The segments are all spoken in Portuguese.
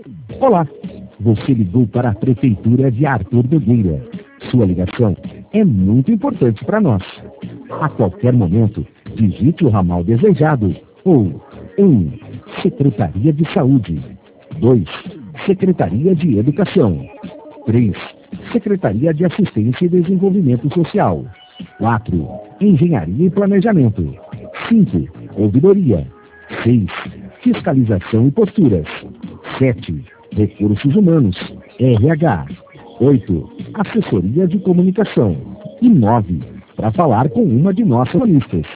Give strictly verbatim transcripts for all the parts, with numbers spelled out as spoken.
Olá, você ligou para a Prefeitura de Arthur Nogueira. Sua ligação é muito importante para nós. A qualquer momento, digite o ramal desejado ou um. Secretaria de Saúde. dois. Secretaria de Educação. três. Secretaria de Assistência e Desenvolvimento Social. quatro. Engenharia e Planejamento. cinco. Ouvidoria. seis. Fiscalização e Posturas. sete. Recursos Humanos. R H. oito. Assessoria de Comunicação. E nove. Para falar com uma de nossas listas.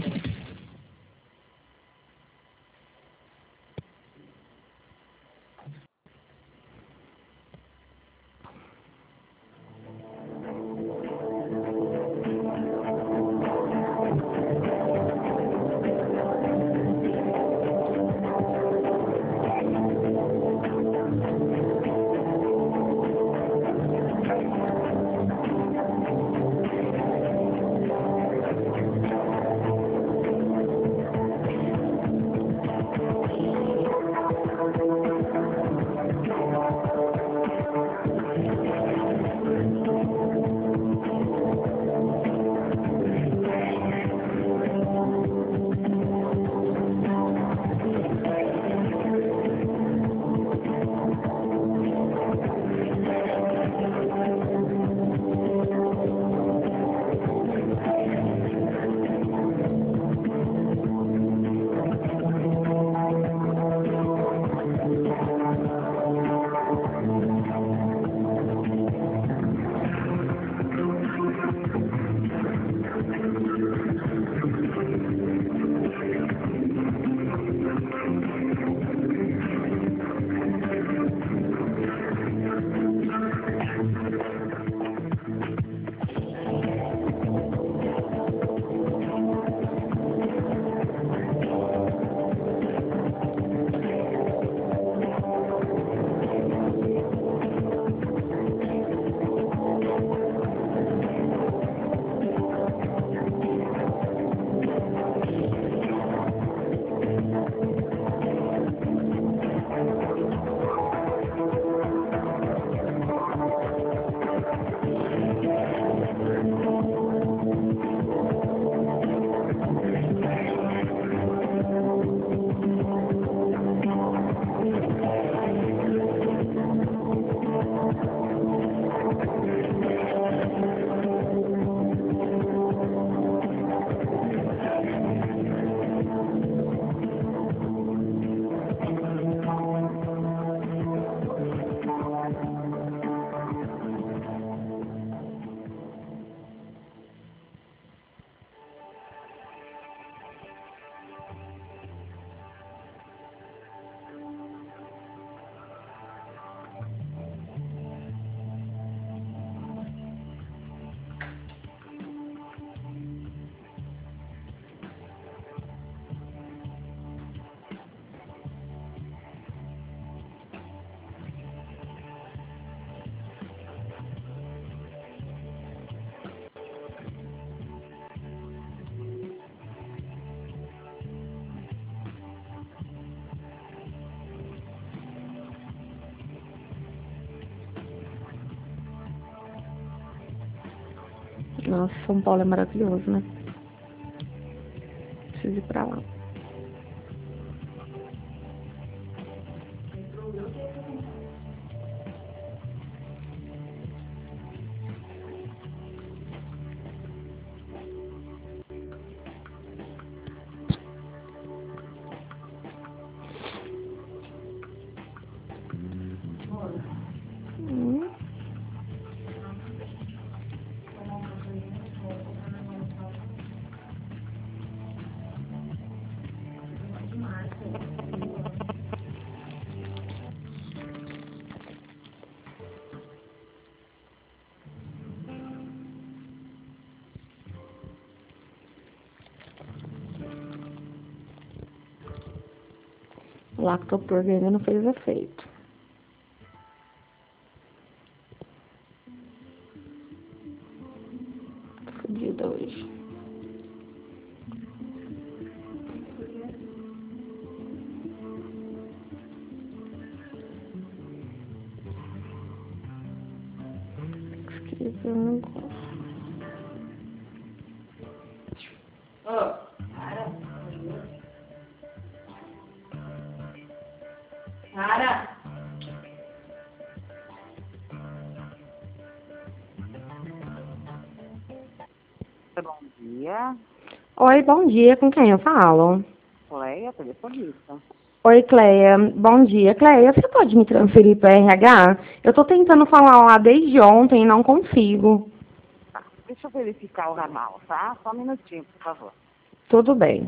Nossa, São Paulo é maravilhoso, né? Preciso ir pra lá. Hum. O Lactoprog ainda não fez efeito. Fodida hoje. Pesquisa. Ô, para. Para. Bom dia. Oi, bom dia. Com quem eu falo? Cleia, telefonista. Oi, Cleia. Bom dia. Cleia, você pode me transferir para R H? Eu tô tentando falar lá desde ontem e não consigo. Tá, deixa eu verificar o ramal, tá? Só um minutinho, por favor. Tudo bem.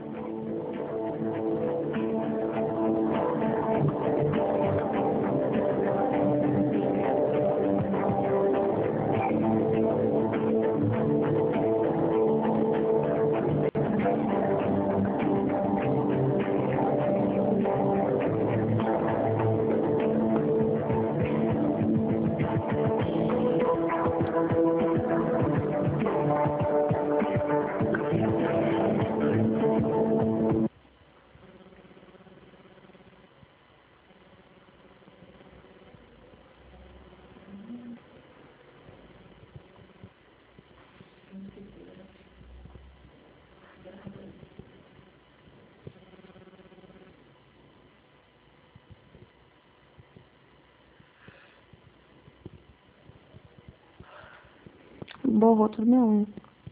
Borrou tudo meu.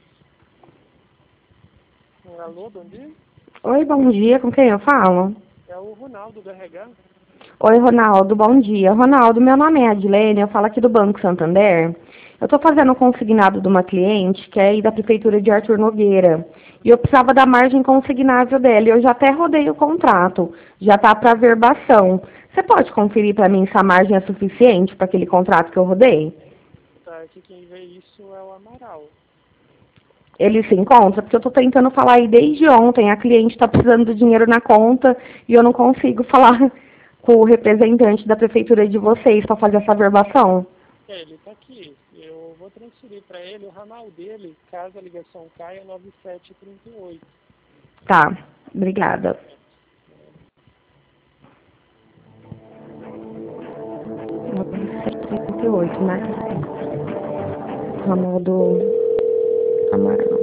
Alô, bom dia. Oi, bom dia. Com quem eu falo? É o Ronaldo do R H. Oi, Ronaldo. Bom dia. Ronaldo, meu nome é Adilene. Eu falo aqui do Banco Santander. Eu estou fazendo um consignado de uma cliente que é aí da Prefeitura de Arthur Nogueira. E eu precisava da margem consignável dela. E eu já até rodei o contrato. Já está para verbação. Você pode conferir para mim se a margem é suficiente para aquele contrato que eu rodei? Tá, aqui quem vê isso é o Amaral. Ele se encontra? Porque eu estou tentando falar aí desde ontem. A cliente está precisando do dinheiro na conta e eu não consigo falar com o representante da prefeitura de vocês para fazer essa verbação. É, ele tá aqui. Eu vou transferir para ele o ramal dele, caso a ligação caia, nove sete três oito. Tá, obrigada. nove sete três oito, né? Ramal do Amaral.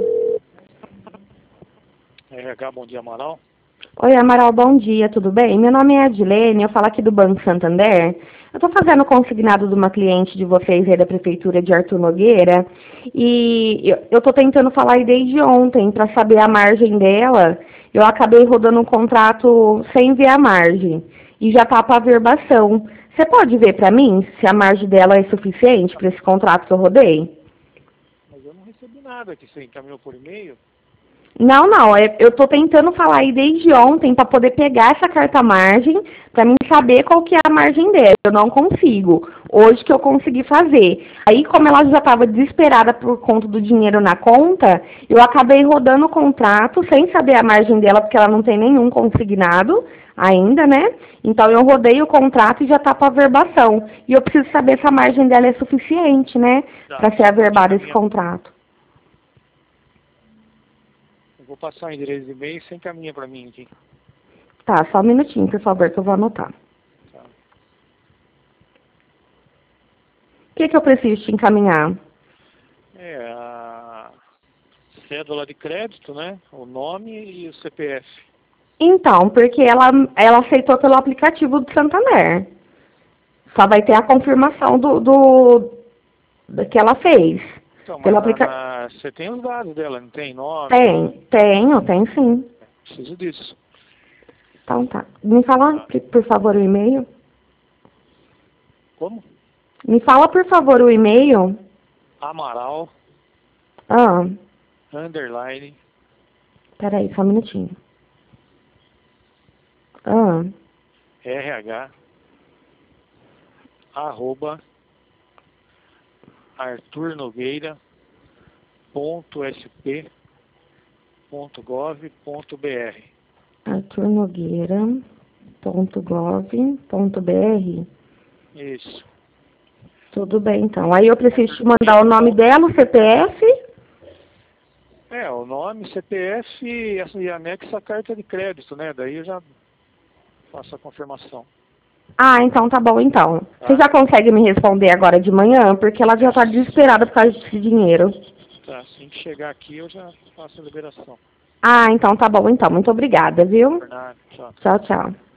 R H, bom dia, Amaral. Oi, Amaral, bom dia, tudo bem? Meu nome é Adilene, eu falo aqui do Banco Santander. Eu estou fazendo o consignado de uma cliente de vocês aí da Prefeitura de Arthur Nogueira e eu estou tentando falar aí desde ontem para saber a margem dela. Eu acabei rodando um contrato sem ver a margem e já está para verbação. Você pode ver para mim se a margem dela é suficiente para esse contrato que eu rodei? Mas eu não recebi nada que você encaminhou por e-mail. Não, não, é- eu estou tentando falar aí desde ontem para poder pegar essa carta margem, para mim saber qual que é a margem dela. Eu não consigo. Hoje que eu consegui fazer. Aí, como ela já estava desesperada por conta do dinheiro na conta, eu acabei rodando o contrato sem saber a margem dela, porque ela não tem nenhum consignado ainda, né? Então, eu rodei o contrato e já está para averbação. E eu preciso saber se a margem dela é suficiente, né? Tá. Para ser averbado esse Minha- contrato. Eu vou passar o endereço de e-mail e você encaminha para mim aqui. Tá, só um minutinho, por favor, que eu vou anotar. Tá. O que, que eu preciso te encaminhar? É a cédula de crédito, né? O nome e o C P F. Então, porque ela, ela aceitou pelo aplicativo do Santander. Só vai ter a confirmação do, do, do que ela fez. Então, mas Pelo na- aplica... na- você tem os dados dela, não tem nome? Tem, tenho, tem sim. Preciso disso. Então tá. Me fala, por por favor, o e-mail. Como? Me fala, por favor, o e-mail. Amaral, Ah, underline, peraí, só um minutinho. Ah, R H, arroba, Arthur Nogueira, ponto sp, ponto gov, ponto br. arthur nogueira ponto gov ponto br. Isso. Tudo bem, então. Aí eu preciso te mandar o nome dela, o C P F. É, o nome, C P F e, e anexa a carta de crédito, né? Daí eu já faço a confirmação. Ah, então tá bom então. Tá. Você já consegue me responder agora de manhã? Porque ela já tá desesperada por causa desse dinheiro. Tá, assim que chegar aqui eu já faço a liberação. Ah, então tá bom então. Muito obrigada, viu? Por nada, tchau. Tchau, tchau.